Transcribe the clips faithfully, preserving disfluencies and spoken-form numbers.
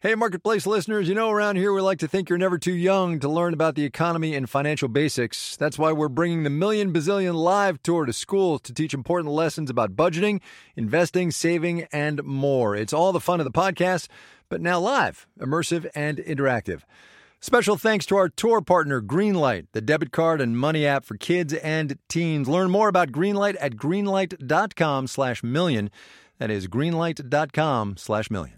Hey, Marketplace listeners, you know around here we like to think you're never too young to learn about the economy and financial basics. That's why we're bringing the Million Bazillion Live Tour to schools to teach important lessons about budgeting, investing, saving, and more. It's all the fun of the podcast, but now live, immersive, and interactive. Special thanks to our tour partner, Greenlight, the debit card and money app for kids and teens. Learn more about Greenlight at greenlight.com slash million. That is greenlight.com slash million.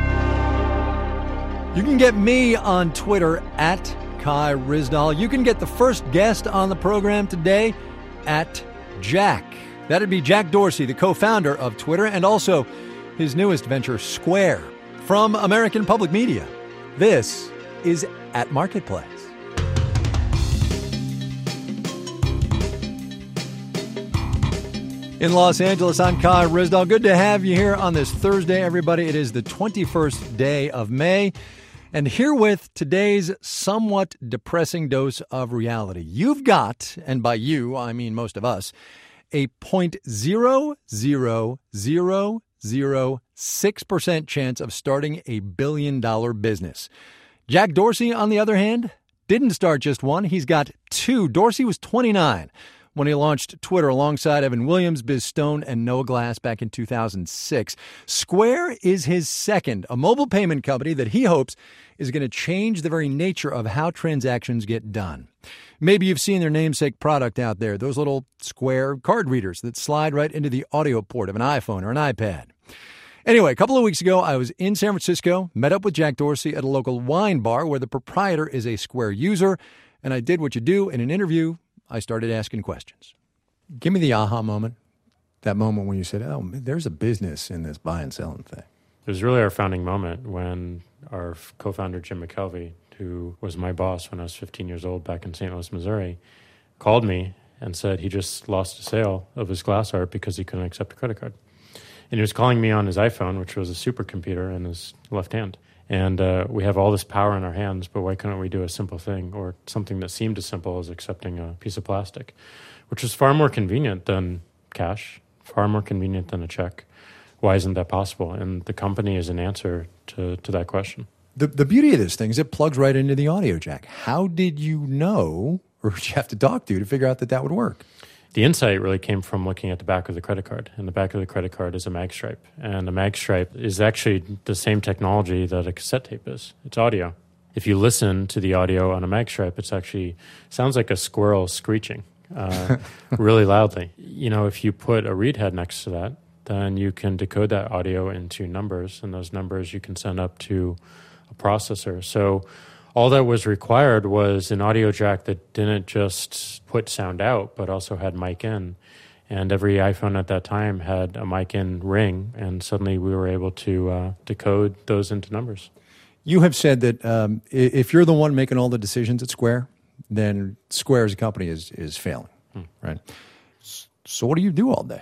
You can get me on Twitter at Kai Ryssdal. You can get the first guest on the program today at Jack. That'd be Jack Dorsey, the co-founder of Twitter, and also his newest venture, Square. From American Public Media, this is At Marketplace. In Los Angeles, I'm Kai Ryssdal. Good to have you here on this Thursday, everybody. It is the twenty-first day of May. And herewith today's somewhat depressing dose of reality. You've got, and by you, I mean most of us, a zero point zero zero zero zero six percent chance of starting a billion-dollar business. Jack Dorsey, on the other hand, didn't start just one. He's got two. Dorsey was twenty-nine when he launched Twitter alongside Evan Williams, Biz Stone, and Noah Glass back in two thousand six. Square is his second, a mobile payment company that he hopes is going to change the very nature of how transactions get done. Maybe you've seen their namesake product out there, those little Square card readers that slide right into the audio port of an iPhone or an iPad. Anyway, a couple of weeks ago, I was in San Francisco, met up with Jack Dorsey at a local wine bar where the proprietor is a Square user, and I did what you do in an interview. I started asking questions. Give me the aha moment, that moment when you said, oh, there's a business in this buy and selling thing. It was really our founding moment when our co-founder, Jim McKelvey, who was my boss when I was fifteen years old back in Saint Louis, Missouri, called me and said he just lost a sale of his glass art because he couldn't accept a credit card. And he was calling me on his iPhone, which was a supercomputer in his left hand. And uh, we have all this power in our hands, but why couldn't we do a simple thing or something that seemed as simple as accepting a piece of plastic, which was far more convenient than cash, far more convenient than a check. Why isn't that possible? And the company is an answer to, to that question. The, the beauty of this thing is it plugs right into the audio jack. How did you know, or did you have to talk to to figure out that that would work? The insight really came from looking at the back of the credit card. And the back of the credit card is a mag stripe. And a mag stripe is actually the same technology that a cassette tape is. It's audio. If you listen to the audio on a mag stripe, it's actually sounds like a squirrel screeching uh, really loudly. You know, if you put a read head next to that, then you can decode that audio into numbers. And those numbers you can send up to a processor. So all that was required was an audio jack that didn't just put sound out, but also had mic in. And every iPhone at that time had a mic in ring, and suddenly we were able to uh, decode those into numbers. You have said that um, if you're the one making all the decisions at Square, then Square as a company is, is failing, hmm. right? So what do you do all day?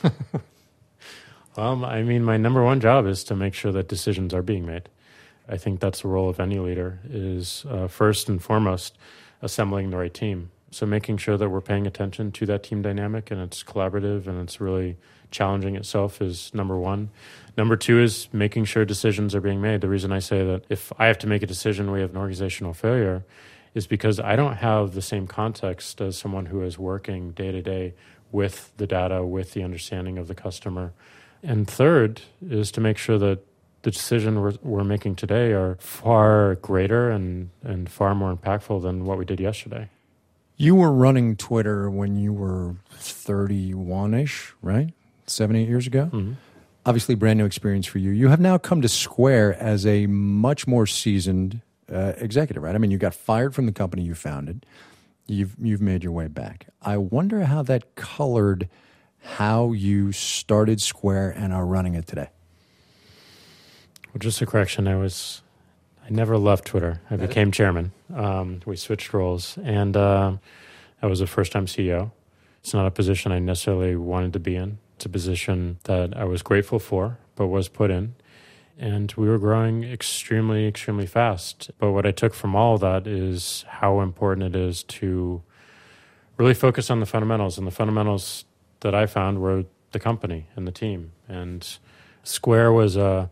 Well, I mean, my number one job is to make sure that decisions are being made. I think that's the role of any leader, is uh, first and foremost assembling the right team. So making sure that we're paying attention to that team dynamic and it's collaborative and it's really challenging itself is number one. Number two is making sure decisions are being made. The reason I say that if I have to make a decision, we have an organizational failure, is because I don't have the same context as someone who is working day to day with the data, with the understanding of the customer. And third is to make sure that the decision we're, we're making today are far greater and, and far more impactful than what we did yesterday. You were running Twitter when you were thirty-one-ish, right? Seven, eight years ago? Mm-hmm. Obviously, brand new experience for you. You have now come to Square as a much more seasoned uh, executive, right? I mean, you got fired from the company you founded. You've, you've made your way back. I wonder how that colored how you started Square and are running it today. Well, just a correction. I was, I never left Twitter. I became chairman. Um, we switched roles, and uh, I was a first-time C E O. It's not a position I necessarily wanted to be in. It's a position that I was grateful for, but was put in. And we were growing extremely, extremely fast. But what I took from all of that is how important it is to really focus on the fundamentals. And the fundamentals that I found were the company and the team. And Square was a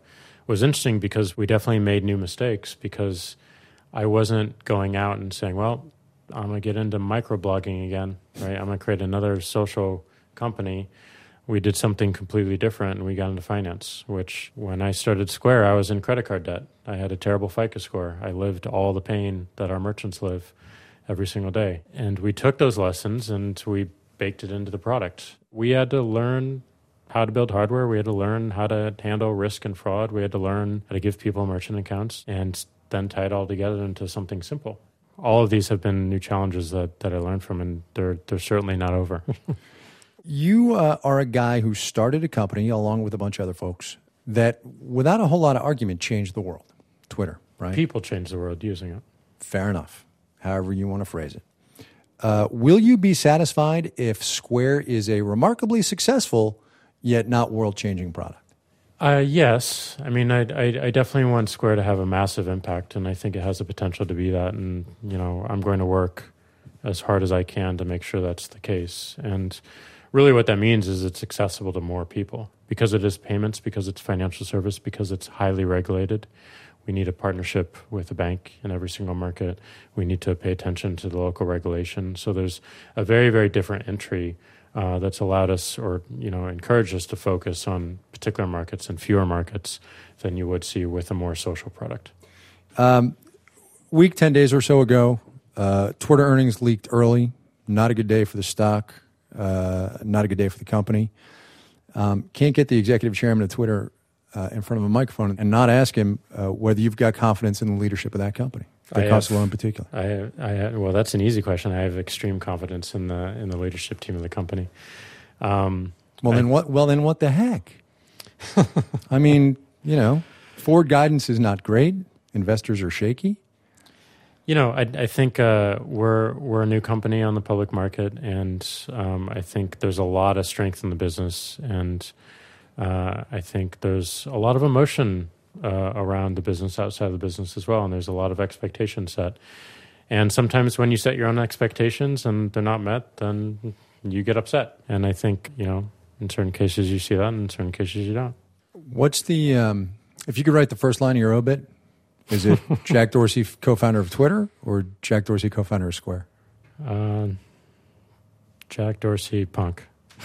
was interesting because we definitely made new mistakes because I wasn't going out and saying, well, I'm going to get into microblogging again, right? I'm going to create another social company. We did something completely different, and we got into finance, which when I started Square, I was in credit card debt. I had a terrible FICO score. I lived all the pain that our merchants live every single day. And we took those lessons and we baked it into the product. We had to learn how to build hardware. We had to learn how to handle risk and fraud. We had to learn how to give people merchant accounts and then tie it all together into something simple. All of these have been new challenges that, that I learned from, and they're they're certainly not over. You uh, are a guy who started a company along with a bunch of other folks that, without a whole lot of argument, changed the world. Twitter, right? People change the world using it. Fair enough, however you want to phrase it. Uh, will you be satisfied if Square is a remarkably successful yet not world-changing product? Uh, yes. I mean, I, I, I definitely want Square to have a massive impact, and I think it has the potential to be that. And, you know, I'm going to work as hard as I can to make sure that's the case. And really what that means is it's accessible to more people because it is payments, because it's financial service, because it's highly regulated. We need a partnership with a bank in every single market. We need to pay attention to the local regulation. So there's a very, very different entry uh, that's allowed us or, you know, encouraged us to focus on particular markets and fewer markets than you would see with a more social product. Um, week, ten days or so ago, uh, Twitter earnings leaked early. Not a good day for the stock. Uh, not a good day for the company. Um, can't get the executive chairman of Twitter uh, in front of a microphone and not ask him uh, whether you've got confidence in the leadership of that company, Vic Costello in particular. I, I, well, that's an easy question. I have extreme confidence in the in the leadership team of the company. Um, well, I, then what? Well, then what the heck? I mean, you know, forward guidance is not great. Investors are shaky. You know, I, I think uh, we're we're a new company on the public market, and um, I think there's a lot of strength in the business, and uh, I think there's a lot of emotion uh, around the business outside of the business as well, and there's a lot of expectations set. And sometimes when you set your own expectations and they're not met, then you get upset. And I think, you know, in certain cases you see that, and in certain cases you don't. What's the um, if you could write the first line of your obit? Is it Jack Dorsey, co-founder of Twitter, or Jack Dorsey, co-founder of Square? Uh, Jack Dorsey, punk.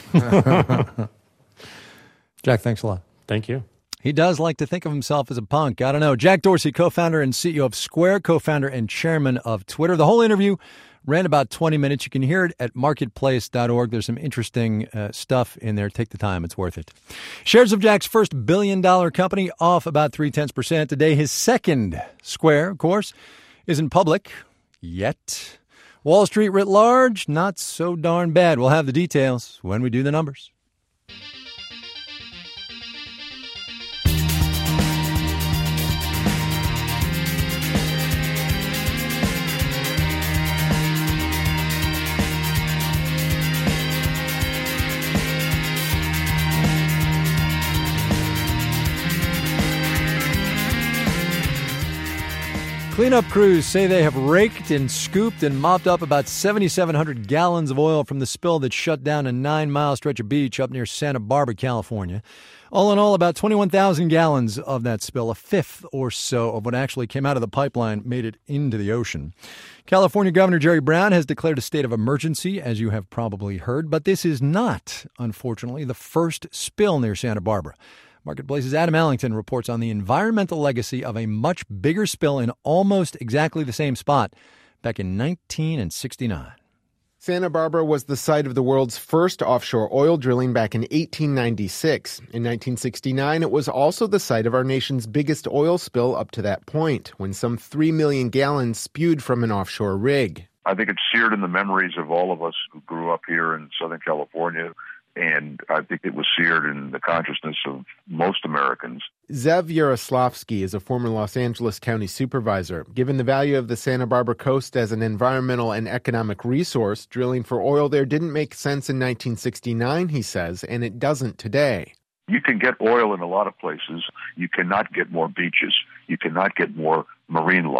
Jack, thanks a lot. Thank you. He does like to think of himself as a punk. I don't know. Jack Dorsey, co-founder and C E O of Square, co-founder and chairman of Twitter. The whole interview ran about twenty minutes. You can hear it at marketplace dot org. There's some interesting uh, stuff in there. Take the time. It's worth it. Shares of Jack's first billion-dollar company off about three-tenths percent. Today, his second, Square, of course, isn't public yet. Wall Street writ large, not so darn bad. We'll have the details when we do the numbers. Cleanup crews say they have raked and scooped and mopped up about seven thousand seven hundred gallons of oil from the spill that shut down a nine-mile stretch of beach up near Santa Barbara, California. All in all, about twenty-one thousand gallons of that spill, a fifth or so of what actually came out of the pipeline, made it into the ocean. California Governor Jerry Brown has declared a state of emergency, as you have probably heard, but this is not, unfortunately, the first spill near Santa Barbara. Marketplace's Adam Allington reports on the environmental legacy of a much bigger spill in almost exactly the same spot back in nineteen sixty-nine. Santa Barbara was the site of the world's first offshore oil drilling back in eighteen ninety-six. In nineteen sixty-nine, it was also the site of our nation's biggest oil spill up to that point, when some three million gallons spewed from an offshore rig. I think it's seared in the memories of all of us who grew up here in Southern California. And I think it was seared in the consciousness of most Americans. Zev Yaroslavsky is a former Los Angeles County supervisor. Given the value of the Santa Barbara coast as an environmental and economic resource, drilling for oil there didn't make sense in nineteen sixty-nine, he says, and it doesn't today. You can get oil in a lot of places. You cannot get more beaches. You cannot get more marine life.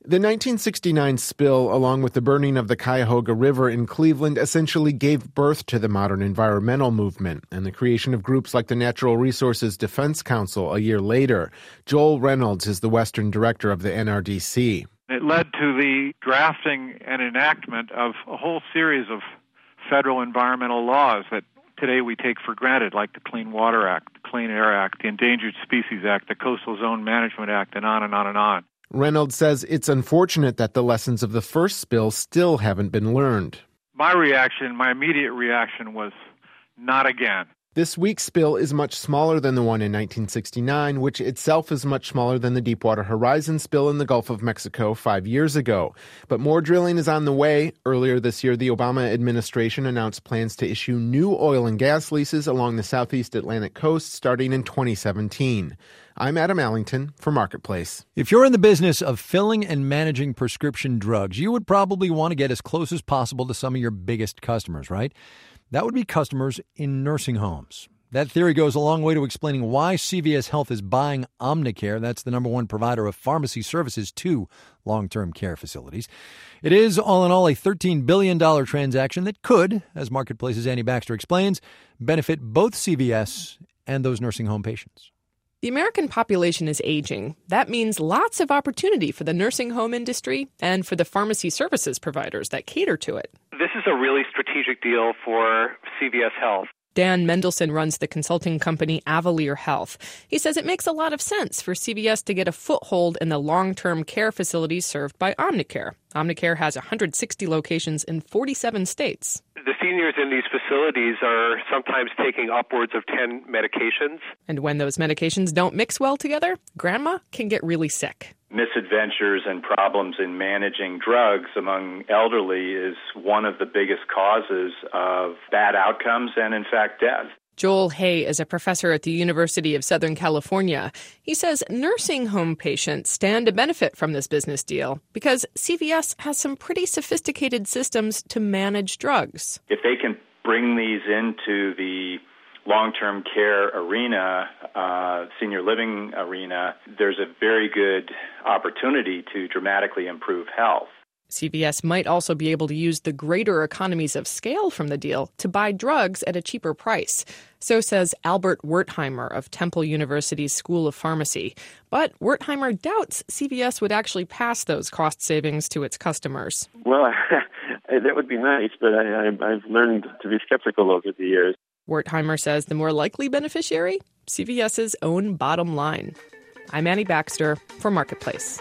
The nineteen sixty-nine spill, along with the burning of the Cuyahoga River in Cleveland, essentially gave birth to the modern environmental movement and the creation of groups like the Natural Resources Defense Council a year later. Joel Reynolds is the Western director of the N R D C. It led to the drafting and enactment of a whole series of federal environmental laws that today we take for granted, like the Clean Water Act, the Clean Air Act, the Endangered Species Act, the Coastal Zone Management Act, and on and on and on. Reynolds says it's unfortunate that the lessons of the first spill still haven't been learned. My reaction, my immediate reaction was, not again. This week's spill is much smaller than the one in nineteen sixty-nine, which itself is much smaller than the Deepwater Horizon spill in the Gulf of Mexico five years ago. But more drilling is on the way. Earlier this year, the Obama administration announced plans to issue new oil and gas leases along the southeast Atlantic coast starting in twenty seventeen. I'm Adam Allington for Marketplace. If you're in the business of filling and managing prescription drugs, you would probably want to get as close as possible to some of your biggest customers, right? That would be customers in nursing homes. That theory goes a long way to explaining why C V S Health is buying Omnicare. That's the number one provider of pharmacy services to long-term care facilities. It is, all in all, a thirteen billion dollars transaction that could, as Marketplace's Annie Baxter explains, benefit both C V S and those nursing home patients. The American population is aging. That means lots of opportunity for the nursing home industry and for the pharmacy services providers that cater to it. This is a really strategic deal for C V S Health. Dan Mendelson runs the consulting company Avalier Health. He says it makes a lot of sense for C V S to get a foothold in the long-term care facilities served by Omnicare. Omnicare has one hundred sixty locations in forty-seven states. The seniors in these facilities are sometimes taking upwards of ten medications. And when those medications don't mix well together, grandma can get really sick. Misadventures and problems in managing drugs among elderly is one of the biggest causes of bad outcomes and, in fact, death. Joel Hay is a professor at the University of Southern California. He says nursing home patients stand to benefit from this business deal because C V S has some pretty sophisticated systems to manage drugs. If they can bring these into the long-term care arena, uh, senior living arena, there's a very good opportunity to dramatically improve health. C V S might also be able to use the greater economies of scale from the deal to buy drugs at a cheaper price. So says Albert Wertheimer of Temple University's School of Pharmacy. But Wertheimer doubts C V S would actually pass those cost savings to its customers. Well, that would be nice, but I, I, I've learned to be skeptical over the years. Wertheimer says the more likely beneficiary, CVS's own bottom line. I'm Annie Baxter for Marketplace.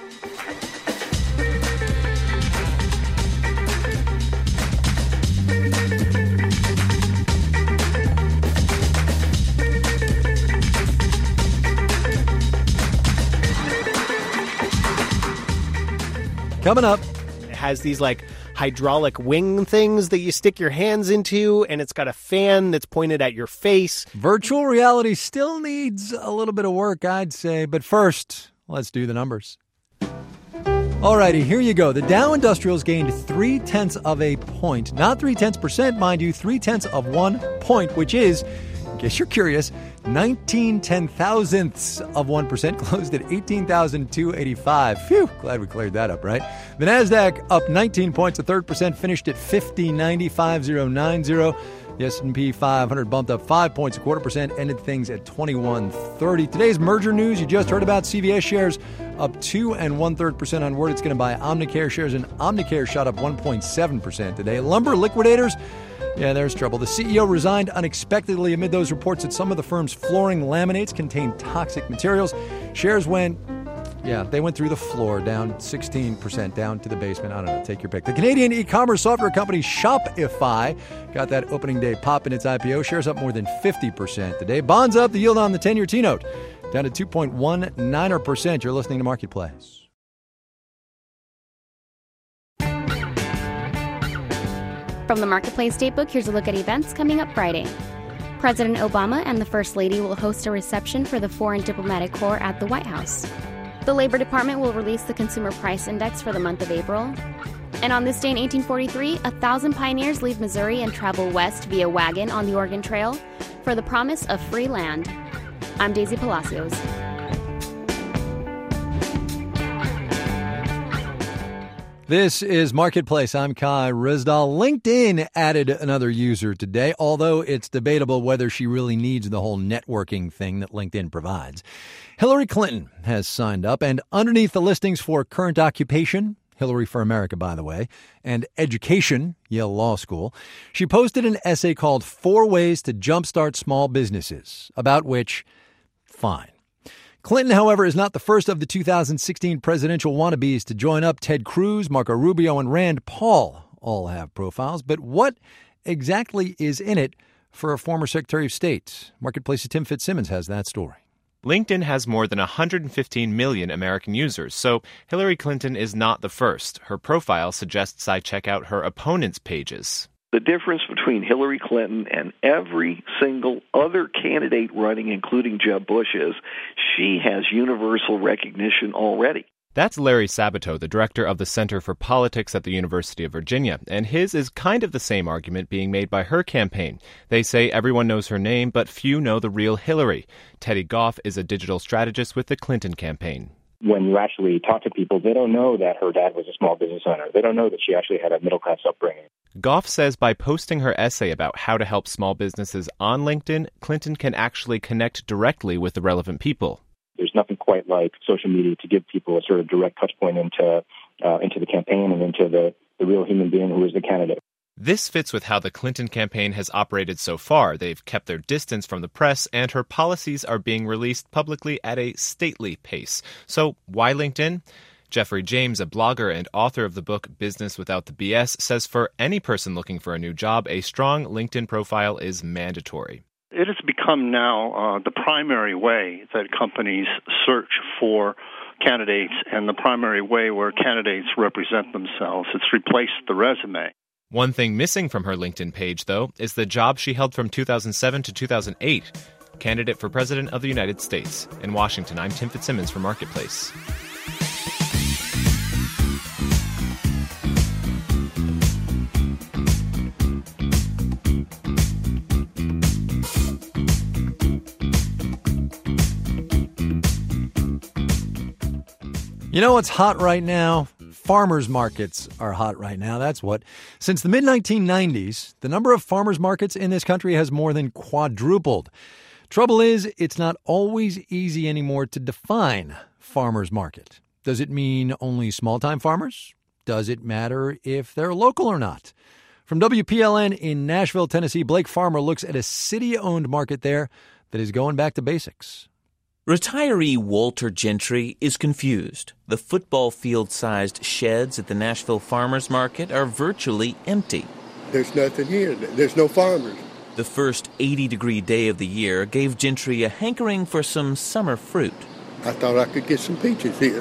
Coming up. It has these like hydraulic wing things that you stick your hands into, and it's got a fan that's pointed at your face. Virtual reality still needs a little bit of work, I'd say. But first, let's do the numbers. All righty, here you go. The Dow Industrials gained three-tenths of a point. Not three-tenths percent, mind you, three-tenths of one point, which is, in case you're curious, nineteen ten-thousandths of one percent, closed at eighteen thousand two hundred eighty-five. Phew, glad we cleared that up, right? The NASDAQ up nineteen points, a third percent, finished at fifty ninety-five ninety. The S and P five hundred bumped up five points, a quarter percent, ended things at twenty-one thirty. Today's merger news, you just heard about C V S shares up two and one-third percent on word it's going to buy Omnicare shares, and Omnicare shot up one point seven percent today. Lumber liquidators, yeah, there's trouble. The C E O resigned unexpectedly amid those reports that some of the firm's flooring laminates contain toxic materials. Shares went, yeah, they went through the floor, down sixteen percent, down to the basement. I don't know, take your pick. The Canadian e-commerce software company Shopify got that opening day pop in its I P O. Shares up more than fifty percent today. Bonds up, the yield on the ten-year T-note down to two point one nine percent. You're listening to Marketplace. From the Marketplace Datebook, here's a look at events coming up Friday. President Obama and the First Lady will host a reception for the Foreign Diplomatic Corps at the White House. The Labor Department will release the Consumer Price Index for the month of April. And on this day in eighteen forty-three, a thousand pioneers leave Missouri and travel west via wagon on the Oregon Trail for the promise of free land. I'm Daisy Palacios. This is Marketplace. I'm Kai Ryssdal. LinkedIn added another user today, although it's debatable whether she really needs the whole networking thing that LinkedIn provides. Hillary Clinton has signed up, and underneath the listings for current occupation, Hillary for America, by the way, and education, Yale Law School, she posted an essay called Four Ways to Jumpstart Small Businesses, about which, fine. Clinton, however, is not the first of the two thousand sixteen presidential wannabes to join up. Ted Cruz, Marco Rubio, and Rand Paul all have profiles. But what exactly is in it for a former Secretary of State? Marketplace's Tim Fitzsimmons has that story. LinkedIn has more than one hundred fifteen million American users, so Hillary Clinton is not the first. Her profile suggests I check out her opponents' pages. The difference between Hillary Clinton and every single other candidate running, including Jeb Bush, is she has universal recognition already. That's Larry Sabato, the director of the Center for Politics at the University of Virginia, and his is kind of the same argument being made by her campaign. They say everyone knows her name, but few know the real Hillary. Teddy Goff is a digital strategist with the Clinton campaign. When you actually talk to people, they don't know that her dad was a small business owner. They don't know that she actually had a middle-class upbringing. Goff says by posting her essay about how to help small businesses on LinkedIn, Clinton can actually connect directly with the relevant people. There's nothing quite like social media to give people a sort of direct touch point into uh, into the campaign and into the, the real human being who is the candidate. This fits with how the Clinton campaign has operated so far. They've kept their distance from the press, and her policies are being released publicly at a stately pace. So why LinkedIn? Jeffrey James, a blogger and author of the book Business Without the B S, says for any person looking for a new job, a strong LinkedIn profile is mandatory. It has become now uh, the primary way that companies search for candidates and the primary way where candidates represent themselves. It's replaced the resume. One thing missing from her LinkedIn page, though, is the job she held from two thousand seven to two thousand eight. Candidate for President of the United States. In Washington, I'm Tim Fitzsimmons for Marketplace. You know what's hot right now? Farmers markets are hot right now. That's what. Since the mid nineteen nineties, the number of farmers markets in this country has more than quadrupled. Trouble is, it's not always easy anymore to define farmers market. Does it mean only small-time farmers? Does it matter if they're local or not? From W P L N in Nashville, Tennessee, Blake Farmer looks at a city-owned market there that is going back to basics. Retiree Walter Gentry is confused. The football field-sized sheds at the Nashville Farmers Market are virtually empty. There's nothing here. There's no farmers. The first eighty-degree day of the year gave Gentry a hankering for some summer fruit. I thought I could get some peaches here.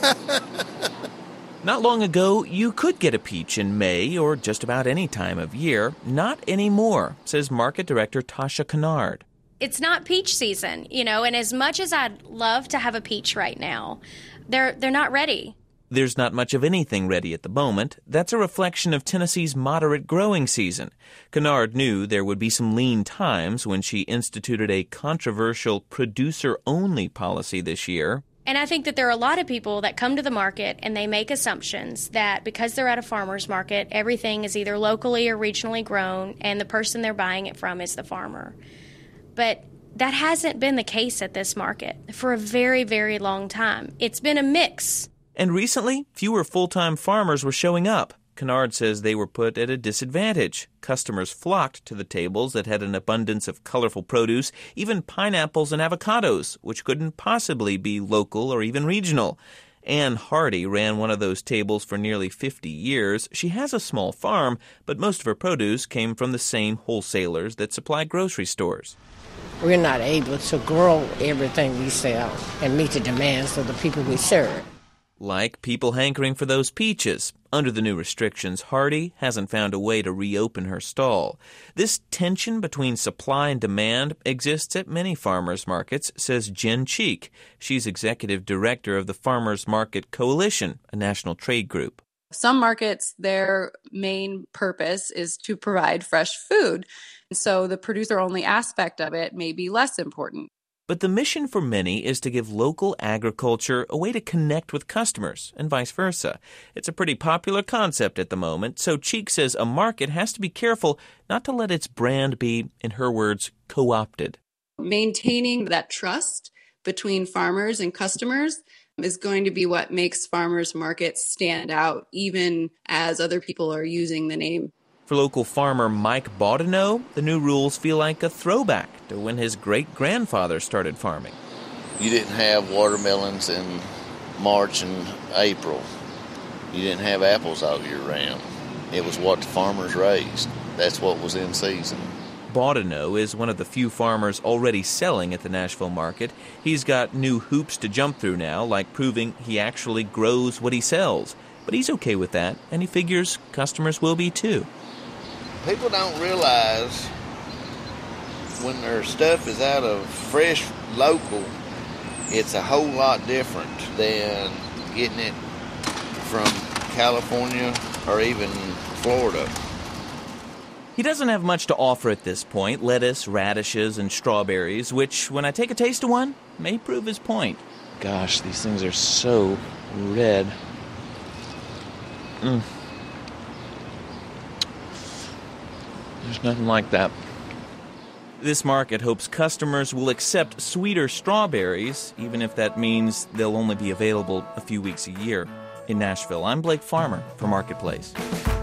Not long ago, you could get a peach in May or just about any time of year. Not anymore, says Market Director Tasha Kennard. It's not peach season, you know, and as much as I'd love to have a peach right now, they're they're not ready. There's not much of anything ready at the moment. That's a reflection of Tennessee's moderate growing season. Kennard knew there would be some lean times when she instituted a controversial producer-only policy this year. And I think that there are a lot of people that come to the market and they make assumptions that because they're at a farmer's market, everything is either locally or regionally grown, and the person they're buying it from is the farmer. But that hasn't been the case at this market for a very, very long time. It's been a mix. And recently, fewer full-time farmers were showing up. Kennard says they were put at a disadvantage. Customers flocked to the tables that had an abundance of colorful produce, even pineapples and avocados, which couldn't possibly be local or even regional. Ann Hardy ran one of those tables for nearly fifty years. She has a small farm, but most of her produce came from the same wholesalers that supply grocery stores. We're not able to grow everything we sell and meet the demands of the people we serve. Like people hankering for those peaches. Under the new restrictions, Hardy hasn't found a way to reopen her stall. This tension between supply and demand exists at many farmers markets, says Jen Cheek. She's executive director of the Farmers Market Coalition, a national trade group. Some markets, their main purpose is to provide fresh food. So the producer-only aspect of it may be less important. But the mission for many is to give local agriculture a way to connect with customers, and vice versa. It's a pretty popular concept at the moment, so Cheek says a market has to be careful not to let its brand be, in her words, co-opted. Maintaining that trust between farmers and customers is going to be what makes farmers markets stand out, even as other people are using the name. For local farmer Mike Baudineau, the new rules feel like a throwback to when his great-grandfather started farming. You didn't have watermelons in March and April. You didn't have apples all year round. It was what the farmers raised. That's what was in season. Baudineau is one of the few farmers already selling at the Nashville market. He's got new hoops to jump through now, like proving he actually grows what he sells. But he's okay with that, and he figures customers will be too. People don't realize when their stuff is out of fresh local, it's a whole lot different than getting it from California or even Florida. He doesn't have much to offer at this point, lettuce, radishes, and strawberries, which, when I take a taste of one, may prove his point. Gosh, these things are so red. Mm. There's nothing like that. This market hopes customers will accept sweeter strawberries, even if that means they'll only be available a few weeks a year. In Nashville, I'm Blake Farmer for Marketplace.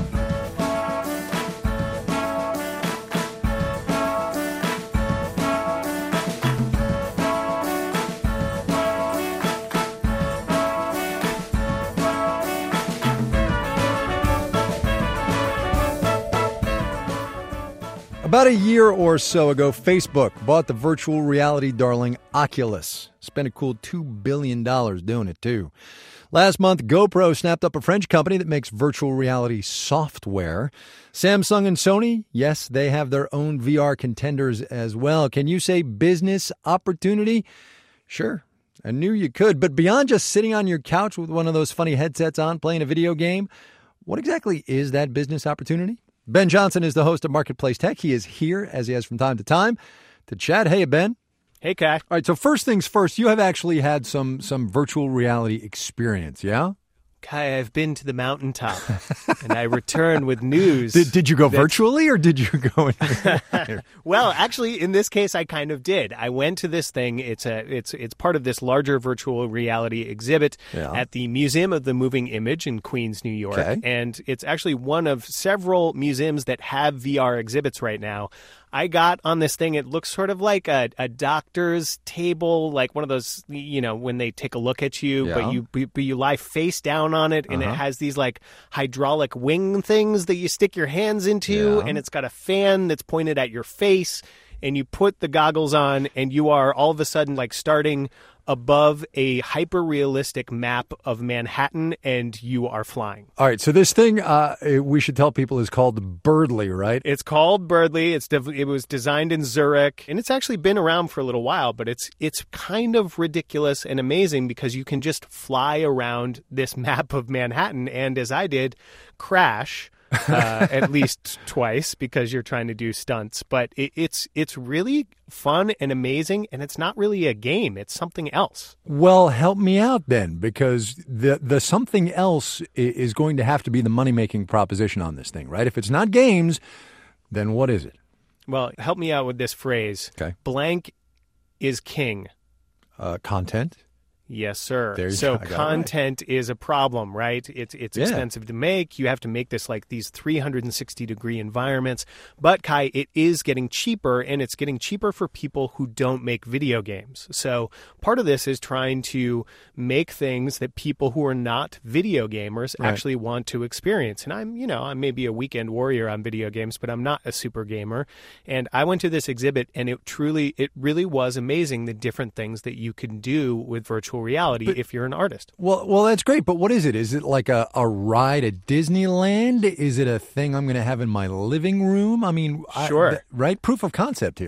About a year or so ago, Facebook bought the virtual reality darling Oculus. Spent a cool two billion dollars doing it, too. Last month, GoPro snapped up a French company that makes virtual reality software. Samsung and Sony, yes, they have their own V R contenders as well. Can you say business opportunity? Sure, I knew you could. But beyond just sitting on your couch with one of those funny headsets on playing a video game, what exactly is that business opportunity? Ben Johnson is the host of Marketplace Tech. He is here, as he has from time to time, to chat. Hey, Ben. Hey, Kai. All right, so first things first, you have actually had some some virtual reality experience, yeah? Kai, I've been to the mountaintop, and I returned with news. Did, did you go virtually, or did you go in? Well, actually, in this case, I kind of did. I went to this thing. It's a it's it's part of this larger virtual reality exhibit yeah. at the Museum of the Moving Image in Queens, New York. Okay. And it's actually one of several museums that have V R exhibits right now. I got on this thing. It looks sort of like a, a doctor's table, like one of those, you know, when they take a look at you, yeah. but you but you lie face down on it, and uh-huh. it has these like hydraulic wing things that you stick your hands into, yeah. and it's got a fan that's pointed at your face, and you put the goggles on, and you are all of a sudden like starting above a hyper-realistic map of Manhattan, and you are flying. All right, so this thing, uh, we should tell people, is called Birdly, right? It's called Birdly. It's de- it was designed in Zurich, and it's actually been around for a little while, but it's it's kind of ridiculous and amazing because you can just fly around this map of Manhattan, and as I did, crash uh, at least twice because you're trying to do stunts. But it, it's it's really fun and amazing, and it's not really a game. It's something else. Well, help me out then, because the the something else is going to have to be the money-making proposition on this thing, right? If it's not games, then what is it? Well, help me out with this phrase. Okay. Blank is king. Uh, content? Yes, sir. There you so go. content right. is a problem, right? It's it's yeah. expensive to make. You have to make this like these three hundred sixty degree environments. But Kai, it is getting cheaper, and it's getting cheaper for people who don't make video games. So part of this is trying to make things that people who are not video gamers right. actually want to experience. And I'm, you know, I'm maybe a weekend warrior on video games, but I'm not a super gamer. And I went to this exhibit, and it truly, it really was amazing the different things that you can do with virtual reality but, if you're an artist. Well, well, that's great. But what is it? Is it like a, a ride at Disneyland? Is it a thing I'm going to have in my living room? I mean, sure. I, th- right? Proof of concept here.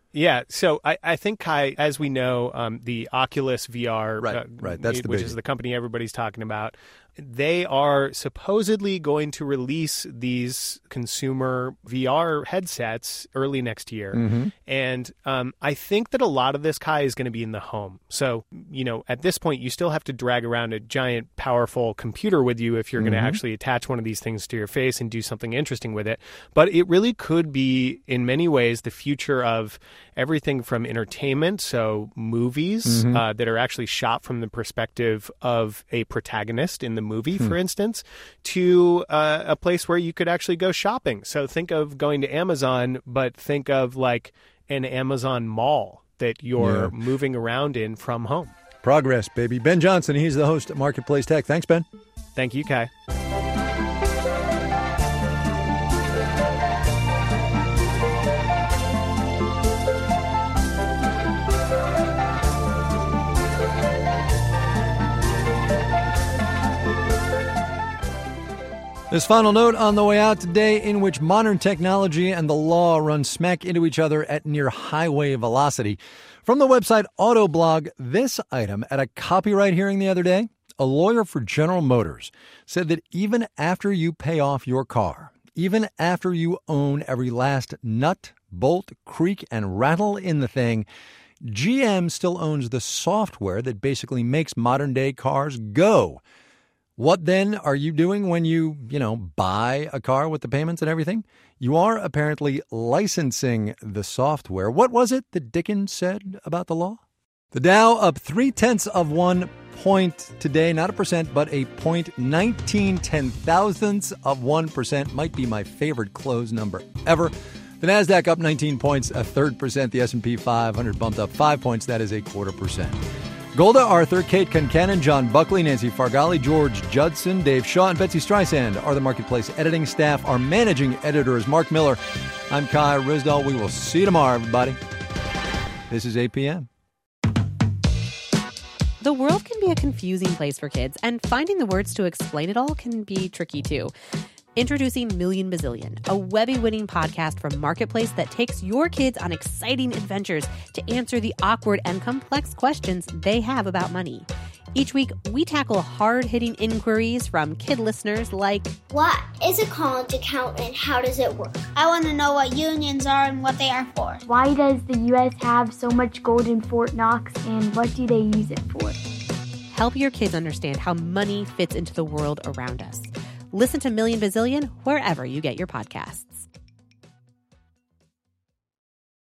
Yeah, so I, I think, Kai, as we know, um, the Oculus V R, right, uh, right. That's the which big is the company everybody's talking about, they are supposedly going to release these consumer V R headsets early next year. Mm-hmm. And um, I think that a lot of this, Kai, is going to be in the home. So, you know, at this point, you still have to drag around a giant, powerful computer with you if you're mm-hmm. going to actually attach one of these things to your face and do something interesting with it. But it really could be, in many ways, the future of everything from entertainment, so movies Mm-hmm. uh, that are actually shot from the perspective of a protagonist in the movie, Hmm. for instance, to uh, a place where you could actually go shopping. So think of going to Amazon, but think of like an Amazon mall that you're Yeah. moving around in from home. Progress, baby. Ben Johnson, he's the host at Marketplace Tech. Thanks, Ben. Thank you, Kai. This final note on the way out today, in which modern technology and the law run smack into each other at near highway velocity. From the website Autoblog, this item at a copyright hearing the other day, a lawyer for General Motors said that even after you pay off your car, even after you own every last nut, bolt, creak, and rattle in the thing, G M still owns the software that basically makes modern-day cars go. What then are you doing when you, you know, buy a car with the payments and everything? You are apparently licensing the software. What was it that Dickens said about the law? The Dow up three-tenths of one point today, not a percent, but a point nineteen ten thousandths of one percent. Might be my favorite close number ever. The Nasdaq up nineteen points, a third percent. The S and P five hundred bumped up five points. That is a quarter percent. Golda Arthur, Kate Concannon, John Buckley, Nancy Fargali, George Judson, Dave Shaw, and Betsy Streisand are the Marketplace editing staff. Our managing editor is Mark Miller. I'm Kai Ryssdal. We will see you tomorrow, everybody. This is eight p.m. The world can be a confusing place for kids, and finding the words to explain it all can be tricky, too. Introducing Million Bazillion, a Webby-winning podcast from Marketplace that takes your kids on exciting adventures to answer the awkward and complex questions they have about money. Each week, we tackle hard-hitting inquiries from kid listeners like, what is a college account and how does it work? I want to know what unions are and what they are for. Why does the U S have so much gold in Fort Knox and what do they use it for? Help your kids understand how money fits into the world around us. Listen to Million Bazillion wherever you get your podcasts.